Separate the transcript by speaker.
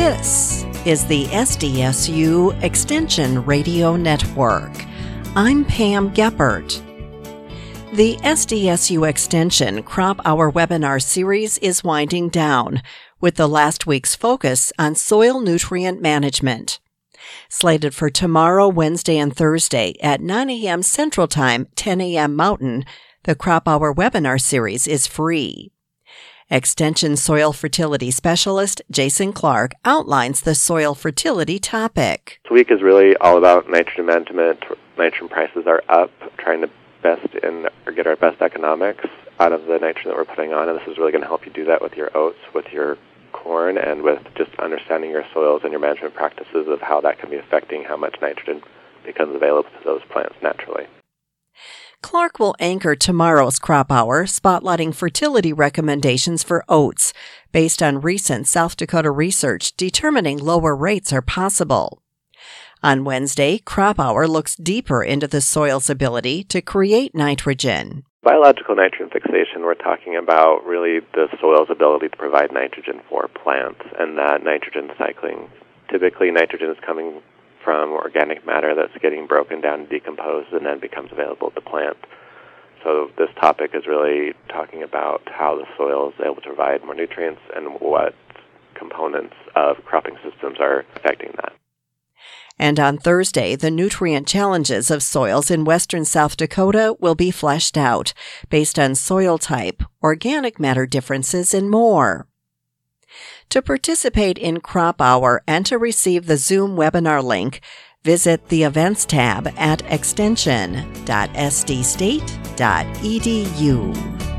Speaker 1: This is the SDSU Extension Radio Network. I'm Pam Geppert. The SDSU Extension Crop Hour webinar series is winding down, with the last week's focus on soil nutrient management. Slated for tomorrow, Wednesday, and Thursday at 9 a.m. Central Time, 10 a.m. Mountain, the Crop Hour webinar series is free. Extension Soil Fertility Specialist Jason Clark outlines the soil fertility topic.
Speaker 2: This week is really all about nitrogen management. Nitrogen prices are up, trying to get our best economics out of the nitrogen that we're putting on, and this is really going to help you do that with your oats, with your corn, and with just understanding your soils and your management practices of how that can be affecting how much nitrogen becomes available to those plants naturally.
Speaker 1: Clark will anchor tomorrow's Crop Hour, spotlighting fertility recommendations for oats, based on recent South Dakota research determining lower rates are possible. On Wednesday, Crop Hour looks deeper into the soil's ability to create nitrogen.
Speaker 2: Biological nitrogen fixation, we're talking about really the soil's ability to provide nitrogen for plants, and that nitrogen cycling. Typically, nitrogen is coming from organic matter that's getting broken down and decomposed and then becomes available to the plant. So this topic is really talking about how the soil is able to provide more nutrients and what components of cropping systems are affecting that.
Speaker 1: And on Thursday, the nutrient challenges of soils in western South Dakota will be fleshed out based on soil type, organic matter differences, and more. To participate in Crop Hour and to receive the Zoom webinar link, visit the Events tab at extension.sdstate.edu.